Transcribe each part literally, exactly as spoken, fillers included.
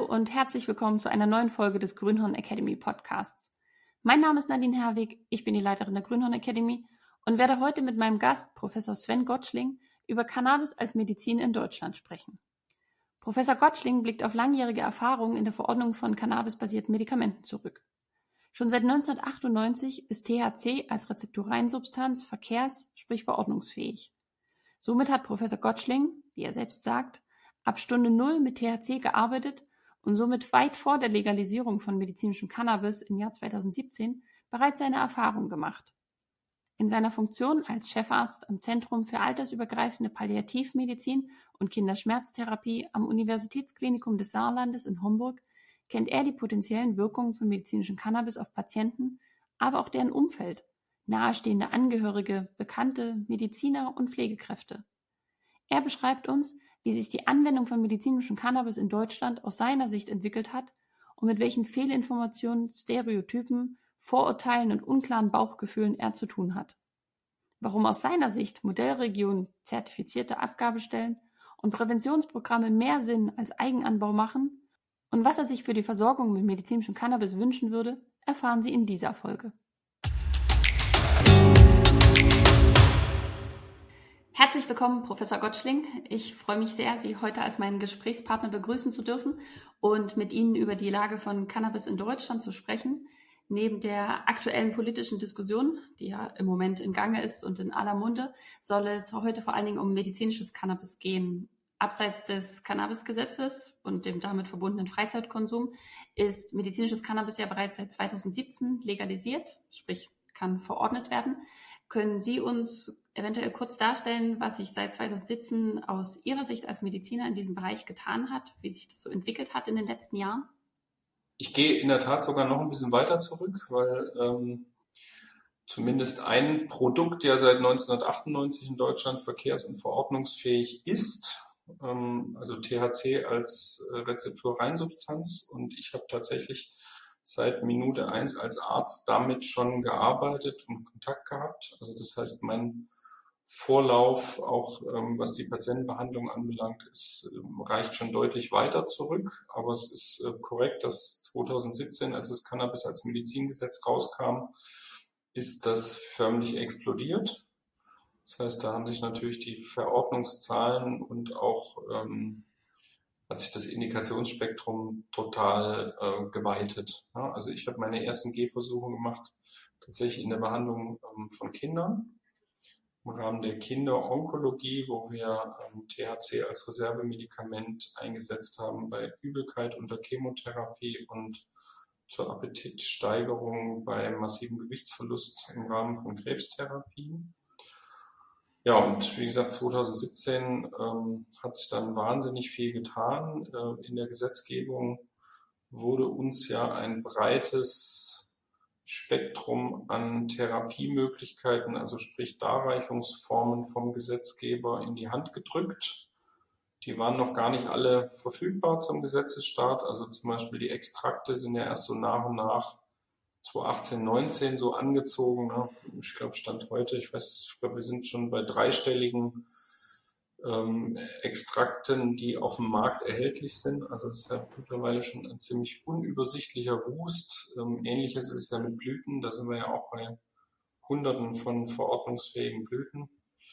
und herzlich willkommen zu einer neuen Folge des Grünhorn Academy Podcasts. Mein Name ist Nadine Herwig, ich bin die Leiterin der Grünhorn Academy und werde heute mit meinem Gast, Professor Sven Gottschling, über Cannabis als Medizin in Deutschland sprechen. Professor Gottschling blickt auf langjährige Erfahrungen in der Verordnung von cannabisbasierten Medikamenten zurück. Schon seit neunzehnhundertachtundneunzig ist T H C als Rezeptoreinsubstanz verkehrs-, sprich verordnungsfähig. Somit hat Professor Gottschling, wie er selbst sagt, ab Stunde Null mit T H C gearbeitet und somit weit vor der Legalisierung von medizinischem Cannabis im Jahr zweitausendsiebzehn bereits seine Erfahrung gemacht. In seiner Funktion als Chefarzt am Zentrum für altersübergreifende Palliativmedizin und Kinderschmerztherapie am Universitätsklinikum des Saarlandes in Homburg kennt er die potenziellen Wirkungen von medizinischem Cannabis auf Patienten, aber auch deren Umfeld, nahestehende Angehörige, Bekannte, Mediziner und Pflegekräfte. Er beschreibt uns, wie sich die Anwendung von medizinischem Cannabis in Deutschland aus seiner Sicht entwickelt hat und mit welchen Fehlinformationen, Stereotypen, Vorurteilen und unklaren Bauchgefühlen er zu tun hat. Warum aus seiner Sicht Modellregionen, zertifizierte Abgabestellen und Präventionsprogramme mehr Sinn als Eigenanbau machen und was er sich für die Versorgung mit medizinischem Cannabis wünschen würde, erfahren Sie in dieser Folge. Herzlich willkommen, Professor Gottschling. Ich freue mich sehr, Sie heute als meinen Gesprächspartner begrüßen zu dürfen und mit Ihnen über die Lage von Cannabis in Deutschland zu sprechen. Neben der aktuellen politischen Diskussion, die ja im Moment in Gange ist und in aller Munde, soll es heute vor allen Dingen um medizinisches Cannabis gehen. Abseits des Cannabisgesetzes und dem damit verbundenen Freizeitkonsum ist medizinisches Cannabis ja bereits seit zweitausendsiebzehn legalisiert, sprich kann verordnet werden. Können Sie uns eventuell kurz darstellen, was sich seit zweitausendsiebzehn aus Ihrer Sicht als Mediziner in diesem Bereich getan hat, wie sich das so entwickelt hat in den letzten Jahren? Ich gehe in der Tat sogar noch ein bisschen weiter zurück, weil ähm, zumindest ein Produkt ja seit neunzehnhundertachtundneunzig in Deutschland verkehrs- und verordnungsfähig ist, ähm, also T H C als äh, Rezepturreinsubstanz. Und ich habe tatsächlich seit Minute eins als Arzt damit schon gearbeitet und Kontakt gehabt. Also das heißt, mein Vorlauf, auch ähm, was die Patientenbehandlung anbelangt, ist, ähm, reicht schon deutlich weiter zurück. Aber es ist äh, korrekt, dass zweitausendsiebzehn, als das Cannabis als Medizingesetz rauskam, ist das förmlich explodiert. Das heißt, da haben sich natürlich die Verordnungszahlen und auch ähm, hat sich das Indikationsspektrum total äh, geweitet. Ja, also ich habe meine ersten Gehversuche gemacht, tatsächlich in der Behandlung ähm, von Kindern. Im Rahmen der Kinderonkologie, wo wir ähm, T H C als Reservemedikament eingesetzt haben bei Übelkeit unter Chemotherapie und zur Appetitsteigerung bei massivem Gewichtsverlust im Rahmen von Krebstherapie. Ja, und wie gesagt, zweitausendsiebzehn ähm, hat sich dann wahnsinnig viel getan. Äh, in der Gesetzgebung wurde uns ja ein breites Spektrum an Therapiemöglichkeiten, also sprich Darreichungsformen vom Gesetzgeber in die Hand gedrückt. Die waren noch gar nicht alle verfügbar zum Gesetzesstart. Also zum Beispiel die Extrakte sind ja erst so nach und nach zweitausendachtzehn, neunzehn so angezogen. Ne? Ich glaube, Stand heute, ich weiß, ich glaube, wir sind schon bei dreistelligen ähm, Extrakten, die auf dem Markt erhältlich sind. Also das ist ja mittlerweile schon ein ziemlich unübersichtlicher Wust. Ähm, Ähnliches ist es ja mit Blüten. Da sind wir ja auch bei Hunderten von verordnungsfähigen Blüten.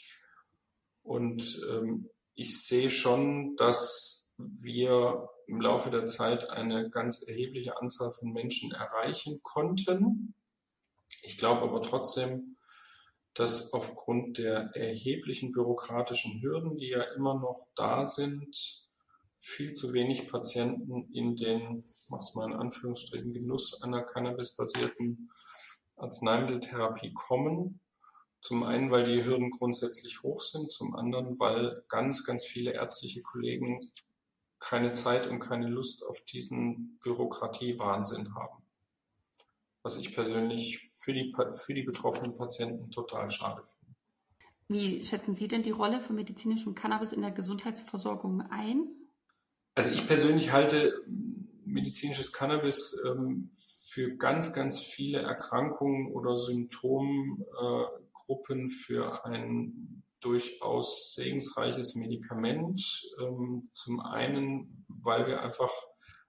Und ähm, ich sehe schon, dass wir im Laufe der Zeit eine ganz erhebliche Anzahl von Menschen erreichen konnten. Ich glaube aber trotzdem, dass aufgrund der erheblichen bürokratischen Hürden, die ja immer noch da sind, viel zu wenig Patienten in den, mach's mal in Anführungsstrichen, Genuss einer cannabisbasierten Arzneimitteltherapie kommen. Zum einen, weil die Hürden grundsätzlich hoch sind, zum anderen, weil ganz, ganz viele ärztliche Kollegen keine Zeit und keine Lust auf diesen Bürokratiewahnsinn haben. Was ich persönlich für die, für die betroffenen Patienten total schade finde. Wie schätzen Sie denn die Rolle von medizinischem Cannabis in der Gesundheitsversorgung ein? Also ich persönlich halte medizinisches Cannabis ähm, für ganz, ganz viele Erkrankungen oder Symptomgruppen äh, für ein durchaus segensreiches Medikament. Ähm, zum einen, weil wir einfach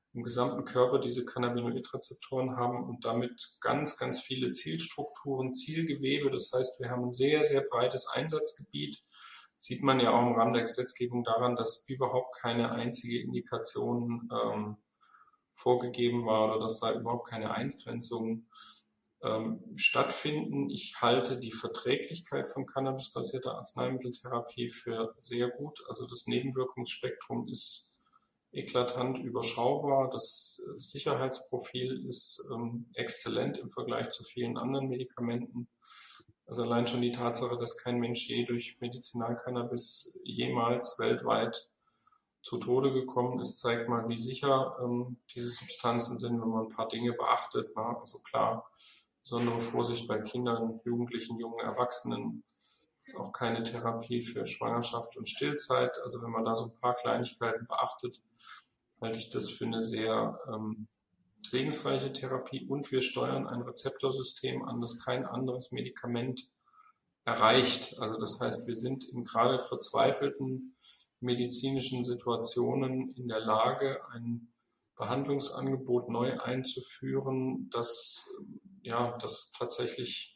im gesamten Körper diese Cannabinoidrezeptoren haben und damit ganz, ganz viele Zielstrukturen, Zielgewebe. Das heißt, wir haben ein sehr, sehr breites Einsatzgebiet. Sieht man ja auch im Rahmen der Gesetzgebung daran, dass überhaupt keine einzige Indikation ähm, vorgegeben war oder dass da überhaupt keine Eingrenzungen ähm, stattfinden. Ich halte die Verträglichkeit von cannabisbasierter Arzneimitteltherapie für sehr gut. Also das Nebenwirkungsspektrum ist eklatant überschaubar. Das Sicherheitsprofil ist ähm, exzellent im Vergleich zu vielen anderen Medikamenten. Also allein schon die Tatsache, dass kein Mensch je durch Medizinalcannabis jemals weltweit zu Tode gekommen ist, zeigt mal, wie sicher ähm, diese Substanzen sind, wenn man ein paar Dinge beachtet. Na? Also klar, besondere Vorsicht bei Kindern, Jugendlichen, jungen Erwachsenen. Ist auch keine Therapie für Schwangerschaft und Stillzeit. Also wenn man da so ein paar Kleinigkeiten beachtet, halte ich das für eine sehr ähm, segensreiche Therapie. Und wir steuern ein Rezeptorsystem an, das kein anderes Medikament erreicht. Also das heißt, wir sind in gerade verzweifelten medizinischen Situationen in der Lage, ein Behandlungsangebot neu einzuführen, das ja, das tatsächlich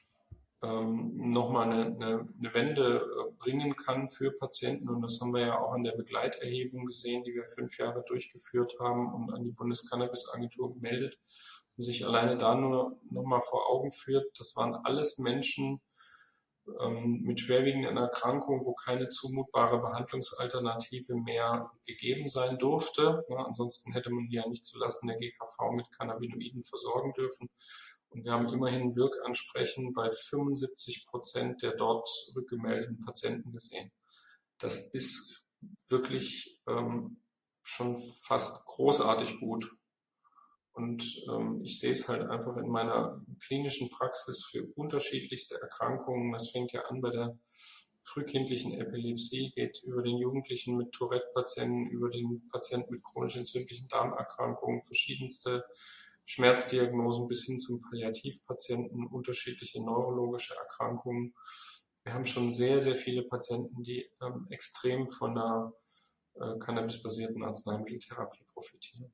ähm, nochmal eine, eine, eine Wende äh, bringen kann für Patienten. Und das haben wir ja auch an der Begleiterhebung gesehen, die wir fünf Jahre durchgeführt haben und an die Bundescannabis-Agentur gemeldet. Und sich alleine da nur nochmal vor Augen führt, das waren alles Menschen ähm, mit schwerwiegenden Erkrankungen, wo keine zumutbare Behandlungsalternative mehr gegeben sein durfte. Ja, ansonsten hätte man die ja nicht zulasten der G K V mit Cannabinoiden versorgen dürfen. Und wir haben immerhin Wirkansprechen bei fünfundsiebzig Prozent der dort rückgemeldeten Patienten gesehen. Das ist wirklich ähm, schon fast großartig gut. Und ähm, ich sehe es halt einfach in meiner klinischen Praxis für unterschiedlichste Erkrankungen. Das fängt ja an bei der frühkindlichen Epilepsie, geht über den Jugendlichen mit Tourette-Patienten, über den Patienten mit chronisch entzündlichen Darmerkrankungen, verschiedenste Schmerzdiagnosen bis hin zum Palliativpatienten, unterschiedliche neurologische Erkrankungen. Wir haben schon sehr, sehr viele Patienten, die ähm, extrem von der äh, cannabisbasierten Arzneimitteltherapie profitieren.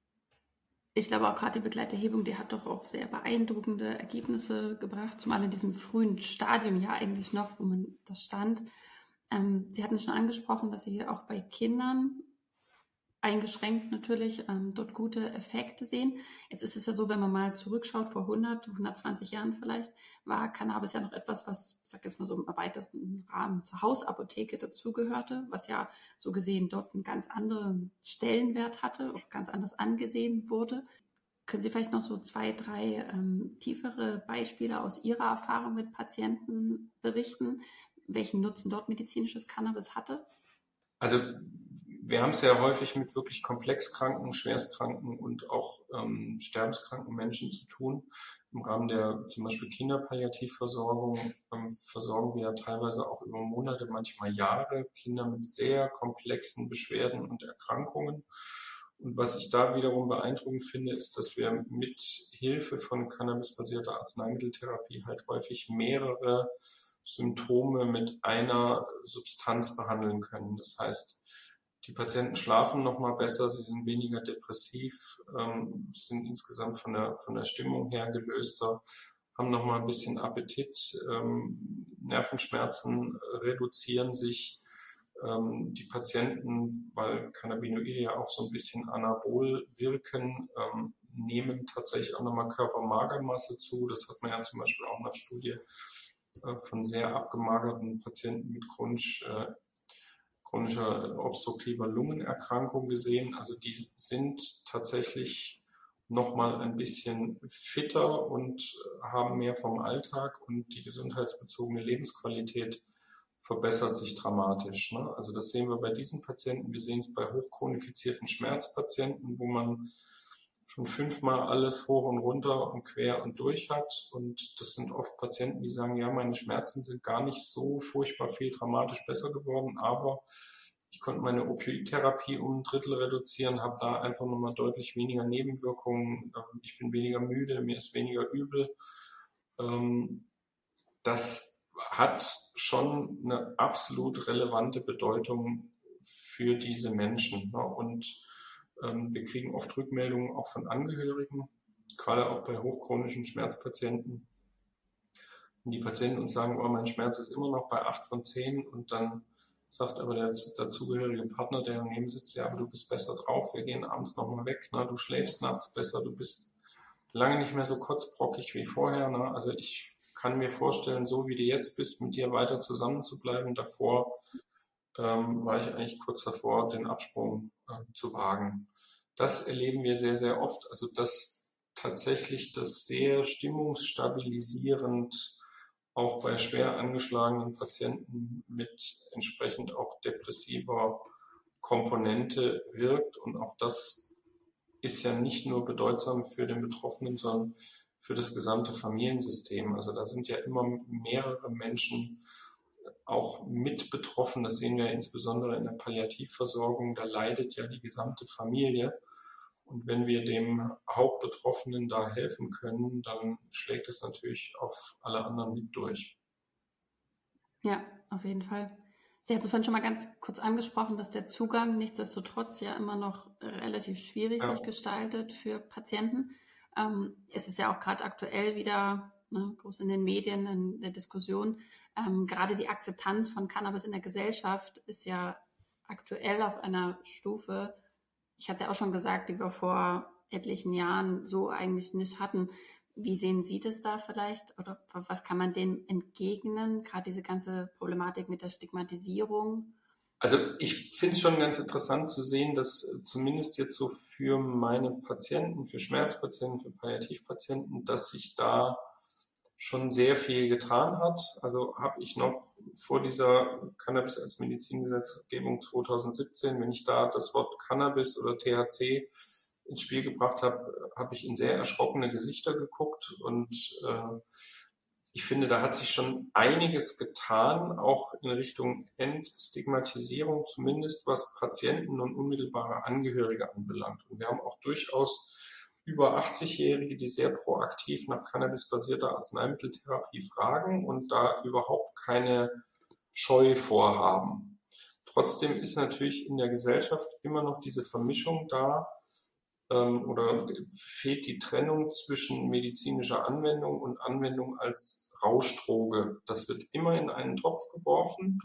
Ich glaube auch gerade die Begleiterhebung, die hat doch auch sehr beeindruckende Ergebnisse gebracht, zumal in diesem frühen Stadium ja eigentlich noch, wo man da stand. Ähm, Sie hatten es schon angesprochen, dass Sie auch bei Kindern eingeschränkt natürlich ähm, dort gute Effekte sehen. Jetzt ist es ja so, wenn man mal zurückschaut, vor hundert, hundertzwanzig Jahren vielleicht, war Cannabis ja noch etwas, was, ich sag jetzt mal so im erweiterten Rahmen zur Hausapotheke dazugehörte, was ja so gesehen dort einen ganz anderen Stellenwert hatte, auch ganz anders angesehen wurde. Können Sie vielleicht noch so zwei, drei ähm, tiefere Beispiele aus Ihrer Erfahrung mit Patienten berichten, welchen Nutzen dort medizinisches Cannabis hatte? Also wir haben es ja häufig mit wirklich komplex kranken, schwerstkranken und auch ähm, sterbenskranken Menschen zu tun. Im Rahmen der zum Beispiel Kinderpalliativversorgung ähm, versorgen wir ja teilweise auch über Monate, manchmal Jahre Kinder mit sehr komplexen Beschwerden und Erkrankungen. Und was ich da wiederum beeindruckend finde, ist, dass wir mit Hilfe von cannabisbasierter Arzneimitteltherapie halt häufig mehrere Symptome mit einer Substanz behandeln können. Das heißt, die Patienten schlafen noch mal besser, sie sind weniger depressiv, ähm, sind insgesamt von der, von der Stimmung her gelöster, haben noch mal ein bisschen Appetit, ähm, Nervenschmerzen reduzieren sich. Ähm, die Patienten, weil Cannabinoide ja auch so ein bisschen anabol wirken, ähm, nehmen tatsächlich auch noch mal Körpermagermasse zu. Das hat man ja zum Beispiel auch in einer Studie äh, von sehr abgemagerten Patienten mit chronisch äh, chronischer obstruktiver Lungenerkrankung gesehen. Also die sind tatsächlich nochmal ein bisschen fitter und haben mehr vom Alltag und die gesundheitsbezogene Lebensqualität verbessert sich dramatisch. Ne? Also das sehen wir bei diesen Patienten. Wir sehen es bei hochchronifizierten Schmerzpatienten, wo man schon fünfmal alles hoch und runter und quer und durch hat. Und das sind oft Patienten, die sagen, ja, meine Schmerzen sind gar nicht so furchtbar viel dramatisch besser geworden, aber ich konnte meine Opioidtherapie um ein Drittel reduzieren, habe da einfach nochmal deutlich weniger Nebenwirkungen. Ich bin weniger müde, mir ist weniger übel. Das hat schon eine absolut relevante Bedeutung für diese Menschen. Und Ähm, wir kriegen oft Rückmeldungen auch von Angehörigen, gerade auch bei hochchronischen Schmerzpatienten. Und die Patienten uns sagen, oh, mein Schmerz ist immer noch bei acht von zehn und dann sagt aber der dazugehörige Partner, der daneben sitzt, ja, aber du bist besser drauf, wir gehen abends nochmal weg, ne? Du schläfst nachts besser, du bist lange nicht mehr so kotzbrockig wie vorher. Ne? Also ich kann mir vorstellen, so wie du jetzt bist, mit dir weiter zusammen zu bleiben. Davor ähm, war ich eigentlich kurz davor, den Absprung äh, zu wagen. Das erleben wir sehr, sehr oft. Also dass tatsächlich das sehr stimmungsstabilisierend auch bei schwer angeschlagenen Patienten mit entsprechend auch depressiver Komponente wirkt. Und auch das ist ja nicht nur bedeutsam für den Betroffenen, sondern für das gesamte Familiensystem. Also da sind ja immer mehrere Menschen auch mit betroffen. Das sehen wir insbesondere in der Palliativversorgung. Da leidet ja die gesamte Familie. Und wenn wir dem Hauptbetroffenen da helfen können, dann schlägt es natürlich auf alle anderen mit durch. Ja, auf jeden Fall. Sie hatten vorhin schon mal ganz kurz angesprochen, dass der Zugang nichtsdestotrotz ja immer noch relativ schwierig Ja. sich gestaltet für Patienten. Ähm, es ist ja auch gerade aktuell wieder ne, groß in den Medien, in der Diskussion. Ähm, gerade die Akzeptanz von Cannabis in der Gesellschaft ist ja aktuell auf einer Stufe, ich hatte es ja auch schon gesagt, die wir vor etlichen Jahren so eigentlich nicht hatten. Wie sehen Sie das da vielleicht? Oder was kann man dem entgegnen? Gerade diese ganze Problematik mit der Stigmatisierung. Also ich finde es schon ganz interessant zu sehen, dass zumindest jetzt so für meine Patienten, für Schmerzpatienten, für Palliativpatienten, dass sich da schon sehr viel getan hat. Also habe ich noch vor dieser Cannabis als Medizingesetzgebung zweitausendsiebzehn, wenn ich da das Wort Cannabis oder T H C ins Spiel gebracht habe, habe ich in sehr erschrockene Gesichter geguckt und äh, ich finde, da hat sich schon einiges getan, auch in Richtung Entstigmatisierung, zumindest was Patienten und unmittelbare Angehörige anbelangt. Und wir haben auch durchaus über achtzig-Jährige, die sehr proaktiv nach cannabisbasierter Arzneimitteltherapie fragen und da überhaupt keine Scheu vorhaben. Trotzdem ist natürlich in der Gesellschaft immer noch diese Vermischung da, oder fehlt die Trennung zwischen medizinischer Anwendung und Anwendung als Rauschdroge. Das wird immer in einen Topf geworfen.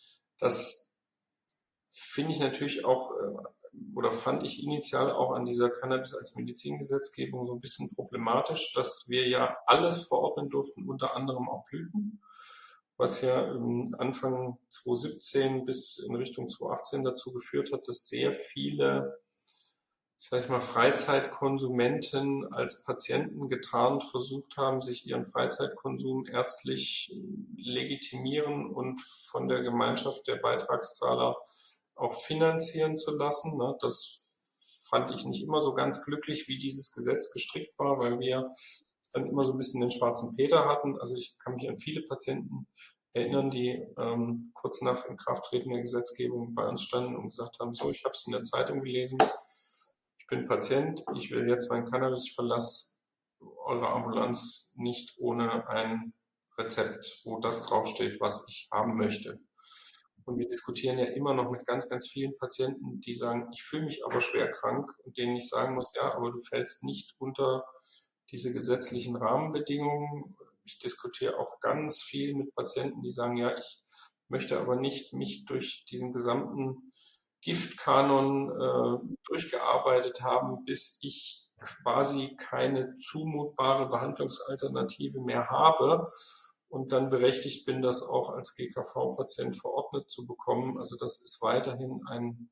Das finde ich natürlich auch, oder fand ich initial auch an dieser Cannabis als Medizingesetzgebung so ein bisschen problematisch, dass wir ja alles verordnen durften, unter anderem auch Blüten, was ja Anfang zweitausendsiebzehn bis in Richtung zweitausendachtzehn dazu geführt hat, dass sehr viele sag ich mal, Freizeitkonsumenten als Patienten getarnt versucht haben, sich ihren Freizeitkonsum ärztlich legitimieren und von der Gemeinschaft der Beitragszahler auch finanzieren zu lassen. Das fand ich nicht immer so ganz glücklich, wie dieses Gesetz gestrickt war, weil wir dann immer so ein bisschen den schwarzen Peter hatten. Also ich kann mich an viele Patienten erinnern, die ähm, kurz nach Inkrafttreten der Gesetzgebung bei uns standen und gesagt haben, so, ich habe es in der Zeitung gelesen, ich bin Patient, ich will jetzt mein Cannabis, ich verlasse eure Ambulanz nicht ohne ein Rezept, wo das draufsteht, was ich haben möchte. Und wir diskutieren ja immer noch mit ganz, ganz vielen Patienten, die sagen, ich fühle mich aber schwer krank und denen ich sagen muss, ja, aber du fällst nicht unter diese gesetzlichen Rahmenbedingungen. Ich diskutiere auch ganz viel mit Patienten, die sagen, ja, ich möchte aber nicht mich durch diesen gesamten Giftkanon äh, durchgearbeitet haben, bis ich quasi keine zumutbare Behandlungsalternative mehr habe und dann berechtigt bin, das auch als G K V-Patient verordnet zu bekommen. Also das ist weiterhin ein,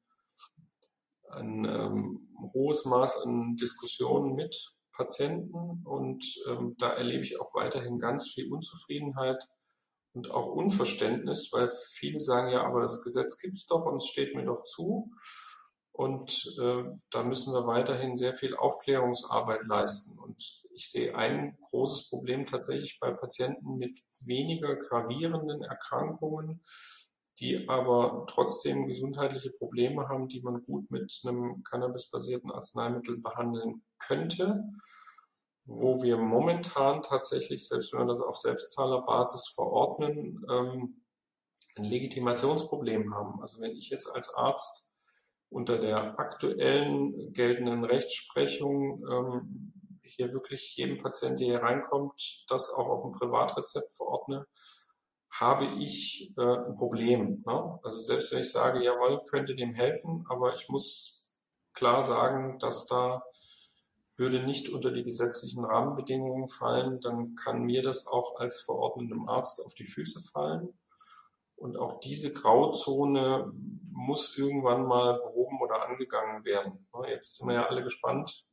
ein ähm, hohes Maß an Diskussionen mit Patienten und ähm, da erlebe ich auch weiterhin ganz viel Unzufriedenheit und auch Unverständnis, weil viele sagen, ja, aber das Gesetz gibt's doch und es steht mir doch zu. Und äh, da müssen wir weiterhin sehr viel Aufklärungsarbeit leisten. Und ich sehe ein großes Problem tatsächlich bei Patienten mit weniger gravierenden Erkrankungen, die aber trotzdem gesundheitliche Probleme haben, die man gut mit einem cannabisbasierten Arzneimittel behandeln könnte, wo wir momentan tatsächlich, selbst wenn wir das auf Selbstzahlerbasis verordnen, ähm, ein Legitimationsproblem haben. Also wenn ich jetzt als Arzt unter der aktuellen geltenden Rechtsprechung ähm, hier wirklich jedem Patienten, der hier reinkommt, das auch auf ein Privatrezept verordne, habe ich äh, ein Problem. Ne? Also selbst wenn ich sage, jawohl, könnte dem helfen, aber ich muss klar sagen, dass da würde nicht unter die gesetzlichen Rahmenbedingungen fallen, dann kann mir das auch als verordnetem Arzt auf die Füße fallen. Und auch diese Grauzone muss irgendwann mal behoben oder angegangen werden. Jetzt sind wir ja alle gespannt.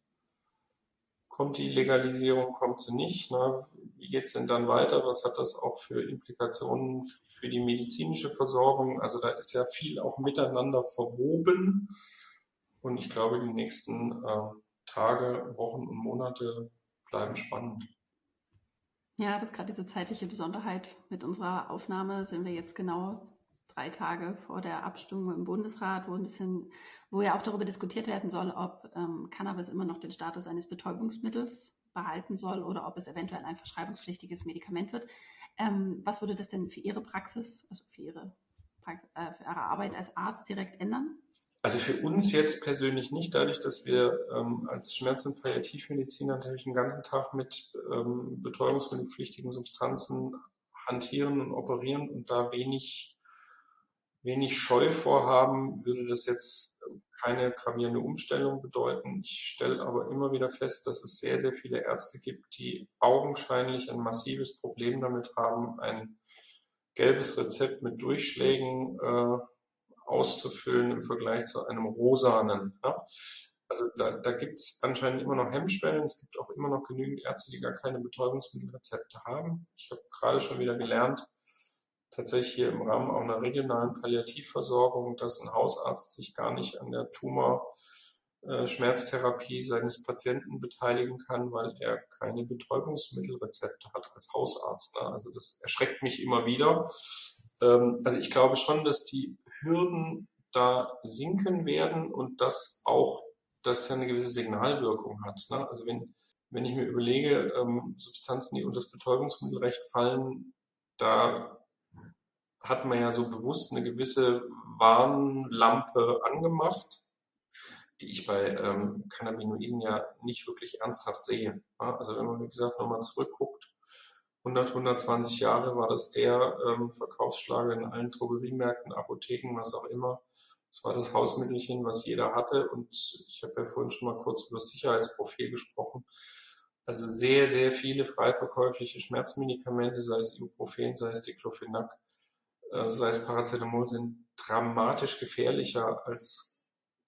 Kommt die Legalisierung, kommt sie nicht? Wie geht es denn dann weiter? Was hat das auch für Implikationen für die medizinische Versorgung? Also da ist ja viel auch miteinander verwoben. Und ich glaube, die nächsten äh, Tage, Wochen und Monate bleiben spannend. Ja, das ist gerade diese zeitliche Besonderheit. Mit unserer Aufnahme sind wir jetzt genau drei Tage vor der Abstimmung im Bundesrat, wo ein bisschen, wo ja auch darüber diskutiert werden soll, ob ähm, Cannabis immer noch den Status eines Betäubungsmittels behalten soll oder ob es eventuell ein verschreibungspflichtiges Medikament wird. Ähm, was würde das denn für Ihre Praxis, also für Ihre, äh, für Ihre Arbeit als Arzt direkt ändern? Also für uns jetzt persönlich nicht, dadurch, dass wir ähm, als Schmerz- und Palliativmediziner natürlich den ganzen Tag mit ähm, betäubungsmittelpflichtigen Substanzen hantieren und operieren und da wenig, wenig Scheu vorhaben, würde das jetzt keine gravierende Umstellung bedeuten. Ich stelle aber immer wieder fest, dass es sehr, sehr viele Ärzte gibt, die augenscheinlich ein massives Problem damit haben, ein gelbes Rezept mit Durchschlägen äh, auszufüllen im Vergleich zu einem rosanen. Ja? Also da, da gibt es anscheinend immer noch Hemmschwellen. Es gibt auch immer noch genügend Ärzte, die gar keine Betäubungsmittelrezepte haben. Ich habe gerade schon wieder gelernt, tatsächlich hier im Rahmen auch einer regionalen Palliativversorgung, dass ein Hausarzt sich gar nicht an der Tumor-Schmerztherapie seines Patienten beteiligen kann, weil er keine Betäubungsmittelrezepte hat als Hausarzt. Also das erschreckt mich immer wieder. Also ich glaube schon, dass die Hürden da sinken werden und dass auch das ja eine gewisse Signalwirkung hat. Also wenn, wenn ich mir überlege, Substanzen, die unter das Betäubungsmittelrecht fallen, da hat man ja so bewusst eine gewisse Warnlampe angemacht, die ich bei ähm, Cannabinoiden ja nicht wirklich ernsthaft sehe. Ja? Also wenn man, wie gesagt, nochmal zurückguckt, hundert, hundertzwanzig Jahre war das der ähm, Verkaufsschlager in allen Drogeriemärkten, Apotheken, was auch immer. Das war das Hausmittelchen, was jeder hatte. Und ich habe ja vorhin schon mal kurz über das Sicherheitsprofil gesprochen. Also sehr, sehr viele frei verkäufliche Schmerzmedikamente, sei es Ibuprofen, sei es Diclofenac, äh, sei es Paracetamol, sind dramatisch gefährlicher als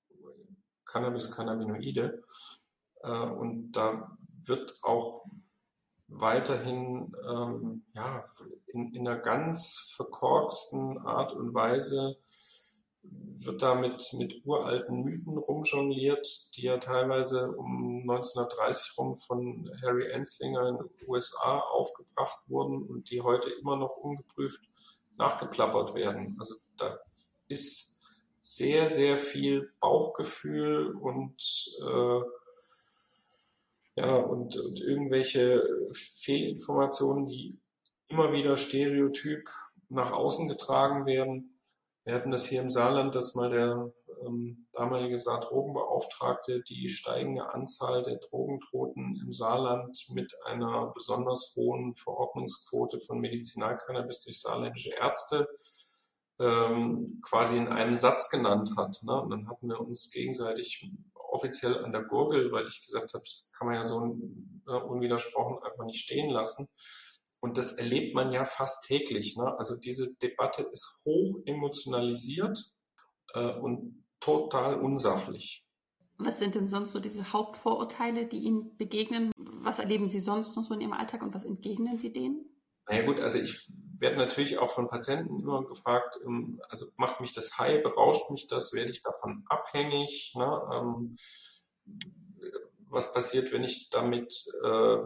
Cannabis-Cannabinoide. Äh, und da wird auch weiterhin ähm, ja, in, in einer ganz verkorksten Art und Weise wird da mit, mit uralten Mythen rumjongliert, die ja teilweise um neunzehnhundertdreißig rum von Harry Anslinger in den U S A aufgebracht wurden und die heute immer noch ungeprüft nachgeplappert werden. Also da ist sehr, sehr viel Bauchgefühl und äh, Ja, und, und irgendwelche Fehlinformationen, die immer wieder stereotyp nach außen getragen werden. Wir hatten das hier im Saarland, dass mal der ähm, damalige Saar-Drogenbeauftragte die steigende Anzahl der Drogentoten im Saarland mit einer besonders hohen Verordnungsquote von Medizinalcannabis durch saarländische Ärzte ähm, quasi in einem Satz genannt hat. Ne? Und dann hatten wir uns gegenseitig offiziell an der Gurgel, weil ich gesagt habe, das kann man ja so ne, unwidersprochen einfach nicht stehen lassen. Und das erlebt man ja fast täglich. Ne? Also diese Debatte ist hoch emotionalisiert äh, und total unsachlich. Was sind denn sonst so diese Hauptvorurteile, die Ihnen begegnen? Was erleben Sie sonst noch so in Ihrem Alltag und was entgegnen Sie denen? Naja gut, also ich werde natürlich auch von Patienten immer gefragt, also macht mich das high, berauscht mich das, werde ich davon abhängig? Ne? Ähm, was passiert, wenn ich damit äh,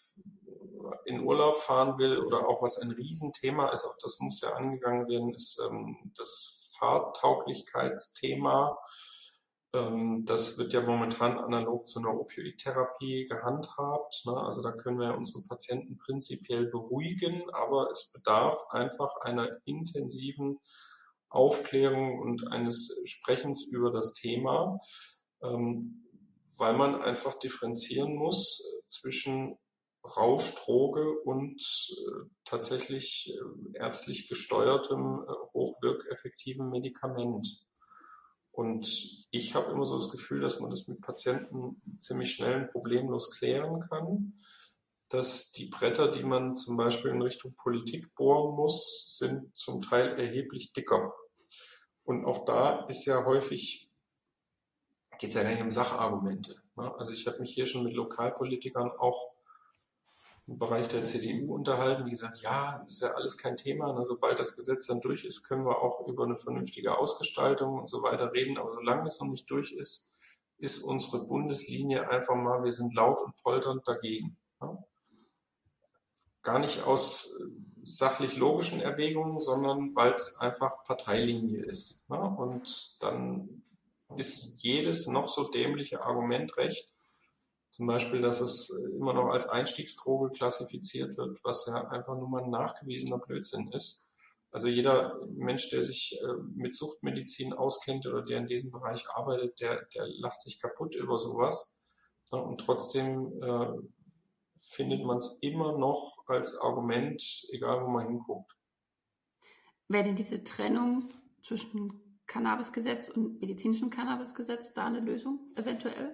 in Urlaub fahren will oder auch was ein Riesenthema ist, auch das muss ja angegangen werden, ist ähm, das Fahrtauglichkeitsthema. Ähm, das wird ja momentan analog zu einer Opioidtherapie gehandhabt. Ne? Also da können wir unsere Patienten prinzipiell beruhigen, aber es bedarf einfach einer intensiven Aufklärung und eines Sprechens über das Thema, ähm, weil man einfach differenzieren muss zwischen Rauschdroge und äh, tatsächlich äh, ärztlich gesteuertem, äh, hochwirkeffektiven Medikament. Und ich habe immer so das Gefühl, dass man das mit Patienten ziemlich schnell und problemlos klären kann, dass die Bretter, die man zum Beispiel in Richtung Politik bohren muss, sind zum Teil erheblich dicker. Und auch da ist ja häufig, geht es ja gar nicht um Sachargumente. Ne? Also ich habe mich hier schon mit Lokalpolitikern auch im Bereich der C D U unterhalten, die gesagt, ja, ist ja alles kein Thema. Ne? Sobald das Gesetz dann durch ist, können wir auch über eine vernünftige Ausgestaltung und so weiter reden. Aber solange es noch nicht durch ist, ist unsere Bundeslinie einfach mal, wir sind laut und polternd dagegen. Ne? Gar nicht aus sachlich logischen Erwägungen, sondern weil es einfach Parteilinie ist. Ne? Und dann ist jedes noch so dämliche Argument recht. Zum Beispiel, dass es immer noch als Einstiegsdroge klassifiziert wird, was ja einfach nur mal ein nachgewiesener Blödsinn ist. Also jeder Mensch, der sich mit Suchtmedizin auskennt oder der in diesem Bereich arbeitet, der, der lacht sich kaputt über sowas. Und trotzdem äh, findet man es immer noch als Argument, egal wo man hinguckt. Wäre denn diese Trennung zwischen Cannabisgesetz und medizinischem Cannabisgesetz da eine Lösung eventuell?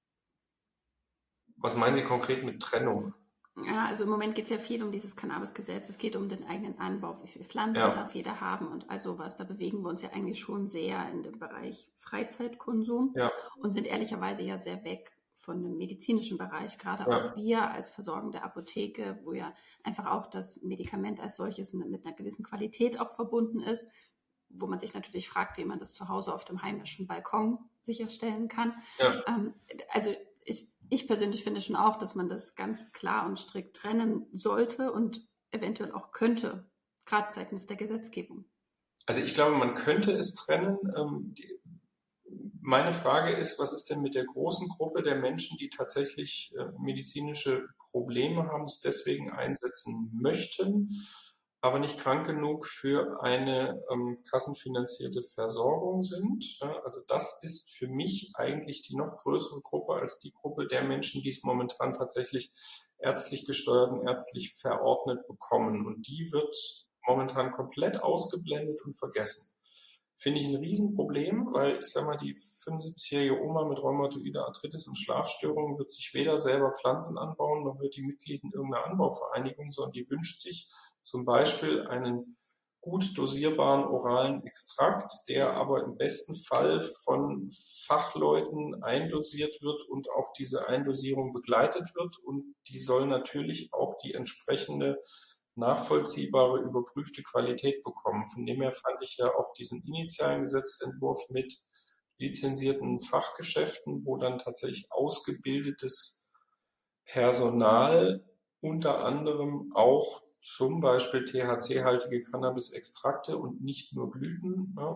Was meinen Sie konkret mit Trennung? Ja, also im Moment geht es ja viel um dieses Cannabisgesetz. Es geht um den eigenen Anbau, wie viele Pflanzen Ja. darf jeder haben und all sowas. Da bewegen wir uns ja eigentlich schon sehr in dem Bereich Freizeitkonsum Ja. und sind ehrlicherweise ja sehr weg von dem medizinischen Bereich, gerade Ja. auch wir als versorgende Apotheke, wo ja einfach auch das Medikament als solches mit einer gewissen Qualität auch verbunden ist, wo man sich natürlich fragt, wie man das zu Hause auf dem heimischen Balkon sicherstellen kann. Ja. Ähm, also ich, ich persönlich finde schon auch, dass man das ganz klar und strikt trennen sollte und eventuell auch könnte, gerade seitens der Gesetzgebung. Also ich glaube, man könnte es trennen. Ähm, die, meine Frage ist, was ist denn mit der großen Gruppe der Menschen, die tatsächlich äh, medizinische Probleme haben, es deswegen einsetzen möchten, aber nicht krank genug für eine ähm, kassenfinanzierte Versorgung sind. Ja, also das ist für mich eigentlich die noch größere Gruppe als die Gruppe der Menschen, die es momentan tatsächlich ärztlich gesteuert und ärztlich verordnet bekommen. Und die wird momentan komplett ausgeblendet und vergessen. Finde ich ein Riesenproblem, weil ich sag mal, die fünfundsiebzigjährige Oma mit rheumatoider Arthritis und Schlafstörungen wird sich weder selber Pflanzen anbauen, noch wird die Mitglied in irgendeiner Anbauvereinigung, sondern die wünscht sich zum Beispiel einen gut dosierbaren oralen Extrakt, der aber im besten Fall von Fachleuten eindosiert wird und auch diese Eindosierung begleitet wird. Und die soll natürlich auch die entsprechende nachvollziehbare, überprüfte Qualität bekommen. Von dem her fand ich ja auch diesen initialen Gesetzentwurf mit lizenzierten Fachgeschäften, wo dann tatsächlich ausgebildetes Personal unter anderem auch zum Beispiel T H C-haltige Cannabis-Extrakte und nicht nur Blüten ja,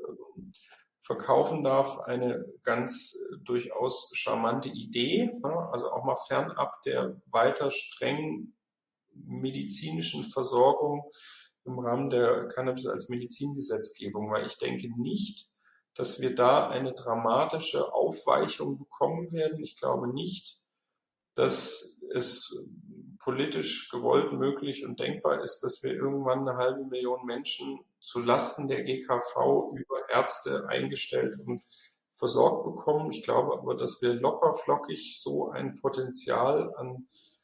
verkaufen darf, eine ganz durchaus charmante Idee, ja, also auch mal fernab der weiter strengen medizinischen Versorgung im Rahmen der Cannabis als Medizingesetzgebung, weil ich denke nicht, dass wir da eine dramatische Aufweichung bekommen werden. Ich glaube nicht, dass es politisch gewollt, möglich und denkbar ist, dass wir irgendwann eine halbe Million Menschen zu Lasten der G K V über Ärzte eingestellt und versorgt bekommen. Ich glaube aber, dass wir locker flockig so ein Potenzial an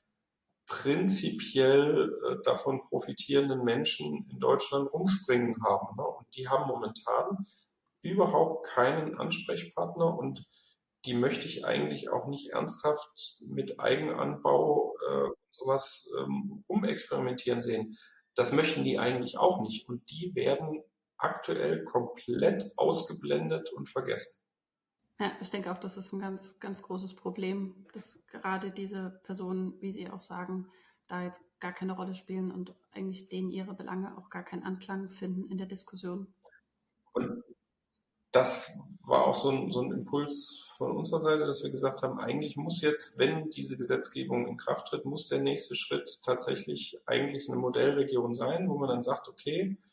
prinzipiell äh, davon profitierenden Menschen in Deutschland rumspringen haben. Ne? Und die haben momentan überhaupt keinen Ansprechpartner und die möchte ich eigentlich auch nicht ernsthaft mit Eigenanbau äh, sowas ähm, rumexperimentieren sehen. Das möchten die eigentlich auch nicht. Und die werden aktuell komplett ausgeblendet und vergessen. Ja, ich denke auch, das ist ein ganz, ganz großes Problem, dass gerade diese Personen, wie Sie auch sagen, da jetzt gar keine Rolle spielen und eigentlich denen ihre Belange auch gar keinen Anklang finden in der Diskussion. Und das war auch so ein, so ein Impuls von unserer Seite, dass wir gesagt haben, eigentlich muss jetzt, wenn diese Gesetzgebung in Kraft tritt, muss der nächste Schritt tatsächlich eigentlich eine Modellregion sein, wo man dann sagt, okay,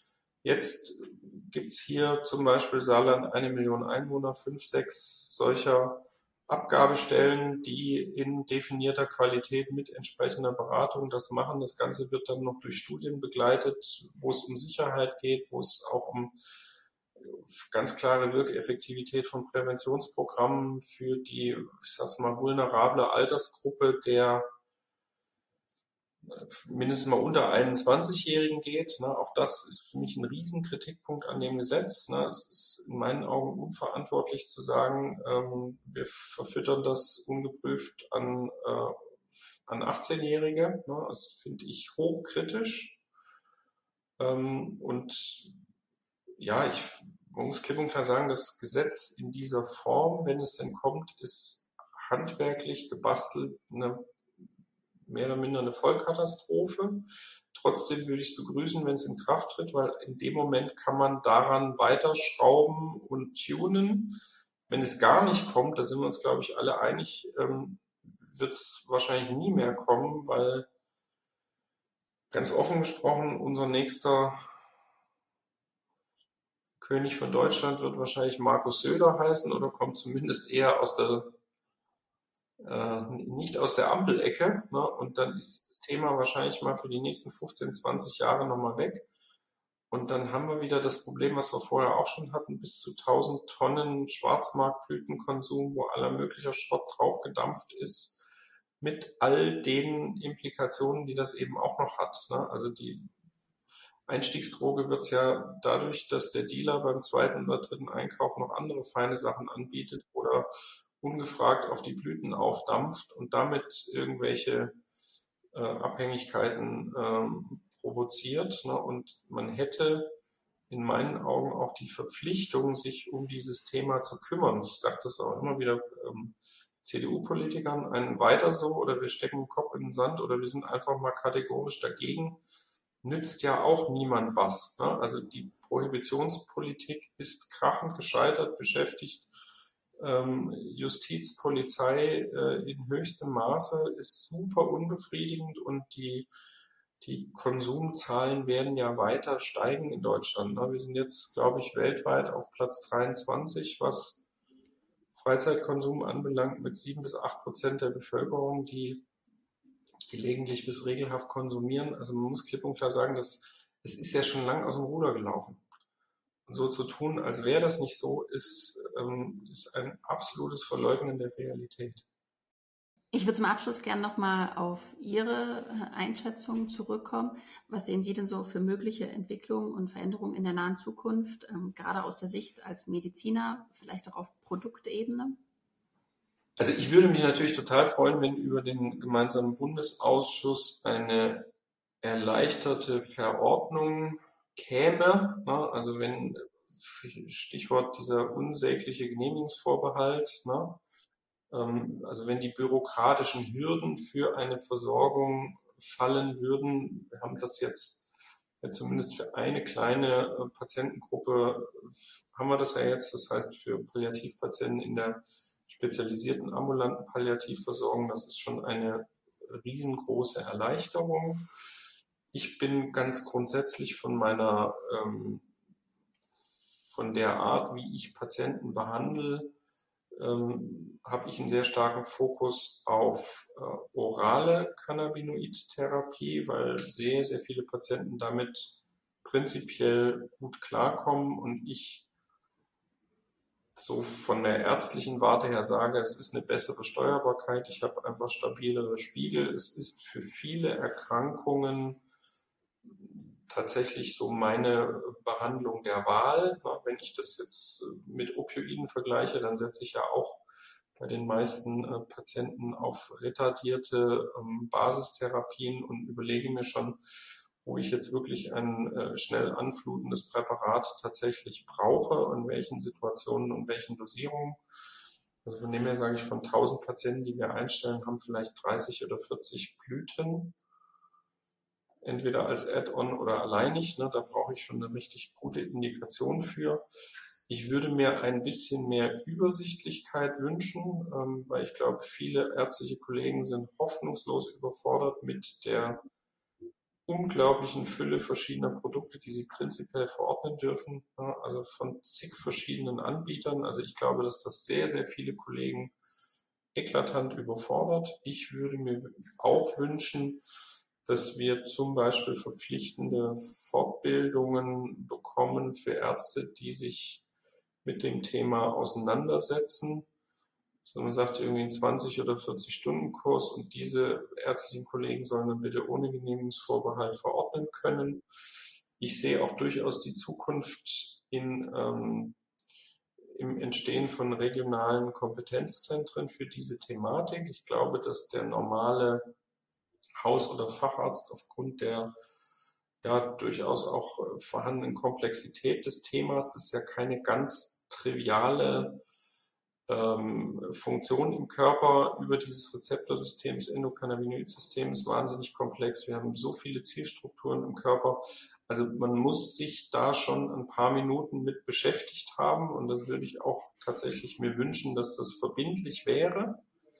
Jetzt gibt's hier zum Beispiel Saarland eine Million Einwohner, fünf, sechs solcher Abgabestellen, die in definierter Qualität mit entsprechender Beratung das machen. Das Ganze wird dann noch durch Studien begleitet, wo es um Sicherheit geht, wo es auch um ganz klare Wirkeffektivität von Präventionsprogrammen für die, ich sag's mal, vulnerable Altersgruppe der mindestens mal unter einundzwanzigjährigen geht. Ne? Auch das ist für mich ein Riesenkritikpunkt an dem Gesetz. Ne? Es ist in meinen Augen unverantwortlich zu sagen, ähm, wir verfüttern das ungeprüft an, äh, an achtzehnjährige. Ne? Das finde ich hochkritisch. Ähm, und ja, ich man muss klipp und klar sagen, das Gesetz in dieser Form, wenn es denn kommt, ist handwerklich gebastelt eine mehr oder minder eine Vollkatastrophe. Trotzdem würde ich es begrüßen, wenn es in Kraft tritt, weil in dem Moment kann man daran weiterschrauben und tunen. Wenn es gar nicht kommt, da sind wir uns, glaube ich, alle einig, ähm, wird es wahrscheinlich nie mehr kommen, weil ganz offen gesprochen, unser nächster König von Deutschland wird wahrscheinlich Markus Söder heißen oder kommt zumindest eher aus der äh, nicht aus der Ampelecke, ne? Und dann ist das Thema wahrscheinlich mal für die nächsten fünfzehn, zwanzig Jahre nochmal weg. Und dann haben wir wieder das Problem, was wir vorher auch schon hatten, bis zu tausend Tonnen Schwarzmarktblütenkonsum, wo aller möglicher Schrott draufgedampft ist, mit all den Implikationen, die das eben auch noch hat. Ne? Also die Einstiegsdroge wird es ja dadurch, dass der Dealer beim zweiten oder dritten Einkauf noch andere feine Sachen anbietet oder ungefragt auf die Blüten aufdampft und damit irgendwelche äh, Abhängigkeiten ähm, provoziert. Ne? Und man hätte in meinen Augen auch die Verpflichtung, sich um dieses Thema zu kümmern. Ich sage das auch immer wieder ähm, C D U-Politikern, einen weiter so oder wir stecken den Kopf in den Sand oder wir sind einfach mal kategorisch dagegen, nützt ja auch niemand was. Ne? Also die Prohibitionspolitik ist krachend gescheitert, beschäftigt ähm, Justiz, Polizei äh, in höchstem Maße, ist super unbefriedigend und die, die Konsumzahlen werden ja weiter steigen in Deutschland. Ne? Wir sind jetzt, glaube ich, weltweit auf Platz dreiundzwanzig, was Freizeitkonsum anbelangt, mit sieben bis acht Prozent der Bevölkerung, die gelegentlich bis regelhaft konsumieren. Also man muss klipp und klar sagen, dass es ist ja schon lang aus dem Ruder gelaufen. Und so zu tun, als wäre das nicht so, ist, ähm, ist ein absolutes Verleugnen der Realität. Ich würde zum Abschluss gerne nochmal auf Ihre Einschätzung zurückkommen. Was sehen Sie denn so für mögliche Entwicklungen und Veränderungen in der nahen Zukunft, ähm, gerade aus der Sicht als Mediziner, vielleicht auch auf Produktebene? Also ich würde mich natürlich total freuen, wenn über den gemeinsamen Bundesausschuss eine erleichterte Verordnung käme. Ne? Also wenn, Stichwort dieser unsägliche Genehmigungsvorbehalt, ne? ähm, also wenn die bürokratischen Hürden für eine Versorgung fallen würden, wir haben das jetzt ja, zumindest für eine kleine äh, Patientengruppe, haben wir das ja jetzt, das heißt für Palliativpatienten in der spezialisierten ambulanten Palliativversorgung, das ist schon eine riesengroße Erleichterung. Ich bin ganz grundsätzlich von meiner, ähm, von der Art, wie ich Patienten behandle, ähm, habe ich einen sehr starken Fokus auf äh, orale Cannabinoid-Therapie, weil sehr, sehr viele Patienten damit prinzipiell gut klarkommen und ich so von der ärztlichen Warte her sage, es ist eine bessere Steuerbarkeit, ich habe einfach stabilere Spiegel. Es ist für viele Erkrankungen tatsächlich so meine Behandlung der Wahl. Wenn ich das jetzt mit Opioiden vergleiche, dann setze ich ja auch bei den meisten Patienten auf retardierte Basistherapien und überlege mir schon, wo ich jetzt wirklich ein äh, schnell anflutendes Präparat tatsächlich brauche, in welchen Situationen und welchen Dosierungen. Also von dem her sage ich, von tausend Patienten, die wir einstellen, haben vielleicht dreißig oder vierzig Blüten, entweder als Add-on oder alleinig. Ne, da brauche ich schon eine richtig gute Indikation für. Ich würde mir ein bisschen mehr Übersichtlichkeit wünschen, ähm, weil ich glaube, viele ärztliche Kollegen sind hoffnungslos überfordert mit der unglaublichen Fülle verschiedener Produkte, die sie prinzipiell verordnen dürfen, ja, also von zig verschiedenen Anbietern. Also ich glaube, dass das sehr, sehr viele Kollegen eklatant überfordert. Ich würde mir auch wünschen, dass wir zum Beispiel verpflichtende Fortbildungen bekommen für Ärzte, die sich mit dem Thema auseinandersetzen. So, man sagt irgendwie einen zwanzig- oder vierzig-Stunden-Kurs und diese ärztlichen Kollegen sollen dann bitte ohne Genehmigungsvorbehalt verordnen können. Ich sehe auch durchaus die Zukunft in, ähm, im Entstehen von regionalen Kompetenzzentren für diese Thematik. Ich glaube, dass der normale Haus- oder Facharzt aufgrund der ja durchaus auch vorhandenen Komplexität des Themas, das ist ja keine ganz triviale ähm, Funktion im Körper über dieses Rezeptorsystem, das Endokannabinoid-System ist wahnsinnig komplex. Wir haben so viele Zielstrukturen im Körper. Also man muss sich da schon ein paar Minuten mit beschäftigt haben und das würde ich auch tatsächlich mir wünschen, dass das verbindlich wäre.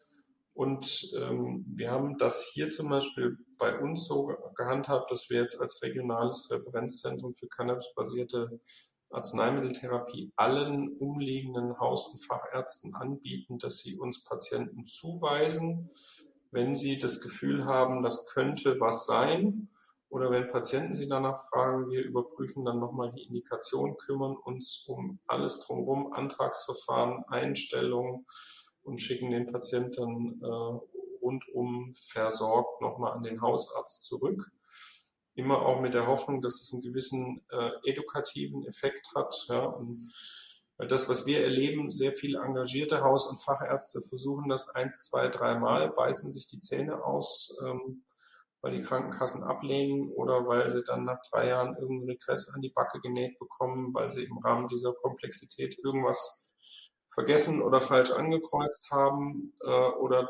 Und ähm, wir haben das hier zum Beispiel bei uns so gehandhabt, dass wir jetzt als regionales Referenzzentrum für cannabisbasierte Arzneimitteltherapie allen umliegenden Haus- und Fachärzten anbieten, dass sie uns Patienten zuweisen, wenn sie das Gefühl haben, das könnte was sein. Oder wenn Patienten sie danach fragen, wir überprüfen dann nochmal die Indikation, kümmern uns um alles drumherum, Antragsverfahren, Einstellungen und schicken den Patienten äh, rundum versorgt nochmal an den Hausarzt zurück. Immer auch mit der Hoffnung, dass es einen gewissen äh, edukativen Effekt hat. Ja, und das, was wir erleben, sehr viele engagierte Haus- und Fachärzte versuchen das eins, zwei, dreimal, beißen sich die Zähne aus, ähm, weil die Krankenkassen ablehnen oder weil sie dann nach drei Jahren irgendeinen Regress an die Backe genäht bekommen, weil sie im Rahmen dieser Komplexität irgendwas vergessen oder falsch angekreuzt haben äh, oder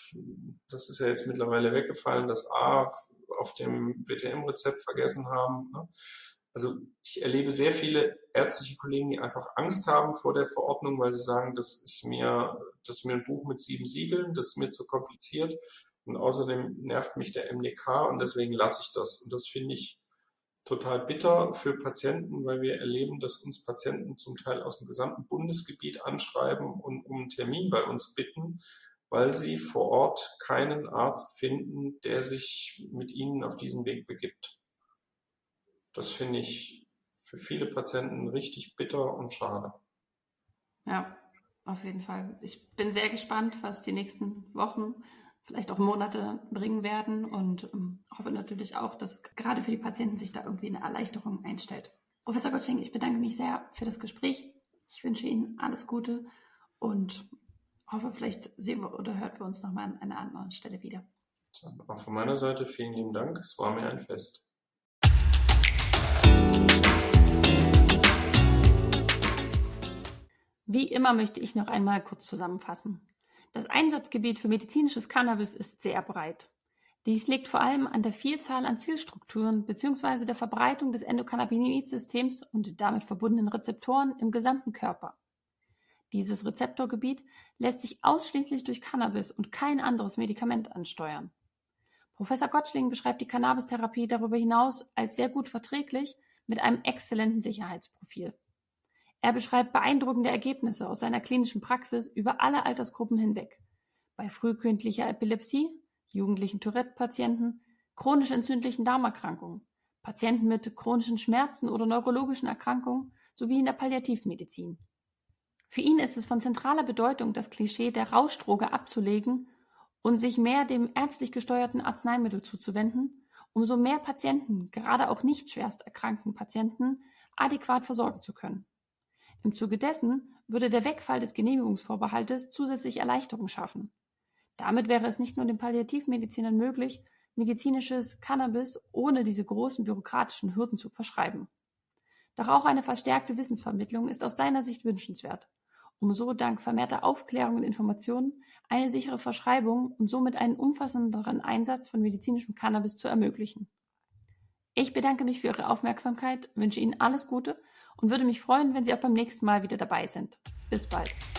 das ist ja jetzt mittlerweile weggefallen, das A auf dem B T M-Rezept vergessen haben. Ne? Also ich erlebe sehr viele ärztliche Kollegen, die einfach Angst haben vor der Verordnung, weil sie sagen, das ist mir, das ist mir ein Buch mit sieben Siegeln, das ist mir zu kompliziert und außerdem nervt mich der M D K und deswegen lasse ich das. Und das finde ich total bitter für Patienten, weil wir erleben, dass uns Patienten zum Teil aus dem gesamten Bundesgebiet anschreiben und um einen Termin bei uns bitten, weil sie vor Ort keinen Arzt finden, der sich mit ihnen auf diesen Weg begibt. Das finde ich für viele Patienten richtig bitter und schade. Ja, auf jeden Fall. Ich bin sehr gespannt, was die nächsten Wochen, vielleicht auch Monate bringen werden und ähm, hoffe natürlich auch, dass gerade für die Patienten sich da irgendwie eine Erleichterung einstellt. Professor Gottschling, ich bedanke mich sehr für das Gespräch. Ich wünsche Ihnen alles Gute und hoffe, vielleicht sehen wir oder hören wir uns nochmal an einer anderen Stelle wieder. Auch von meiner Seite vielen lieben Dank. Es war mir ein Fest. Wie immer möchte ich noch einmal kurz zusammenfassen. Das Einsatzgebiet für medizinisches Cannabis ist sehr breit. Dies liegt vor allem an der Vielzahl an Zielstrukturen bzw. der Verbreitung des Endokannabinoid-Systems und damit verbundenen Rezeptoren im gesamten Körper. Dieses Rezeptorgebiet lässt sich ausschließlich durch Cannabis und kein anderes Medikament ansteuern. Professor Gottschling beschreibt die Cannabis-Therapie darüber hinaus als sehr gut verträglich mit einem exzellenten Sicherheitsprofil. Er beschreibt beeindruckende Ergebnisse aus seiner klinischen Praxis über alle Altersgruppen hinweg. Bei frühkindlicher Epilepsie, jugendlichen Tourette-Patienten, chronisch entzündlichen Darmerkrankungen, Patienten mit chronischen Schmerzen oder neurologischen Erkrankungen sowie in der Palliativmedizin. Für ihn ist es von zentraler Bedeutung, das Klischee der Rauschdroge abzulegen und sich mehr dem ärztlich gesteuerten Arzneimittel zuzuwenden, um so mehr Patienten, gerade auch nicht schwerst erkrankten Patienten, adäquat versorgen zu können. Im Zuge dessen würde der Wegfall des Genehmigungsvorbehaltes zusätzlich Erleichterung schaffen. Damit wäre es nicht nur den Palliativmedizinern möglich, medizinisches Cannabis ohne diese großen bürokratischen Hürden zu verschreiben. Doch auch eine verstärkte Wissensvermittlung ist aus seiner Sicht wünschenswert, um so dank vermehrter Aufklärung und Informationen eine sichere Verschreibung und somit einen umfassenderen Einsatz von medizinischem Cannabis zu ermöglichen. Ich bedanke mich für Ihre Aufmerksamkeit, wünsche Ihnen alles Gute und würde mich freuen, wenn Sie auch beim nächsten Mal wieder dabei sind. Bis bald.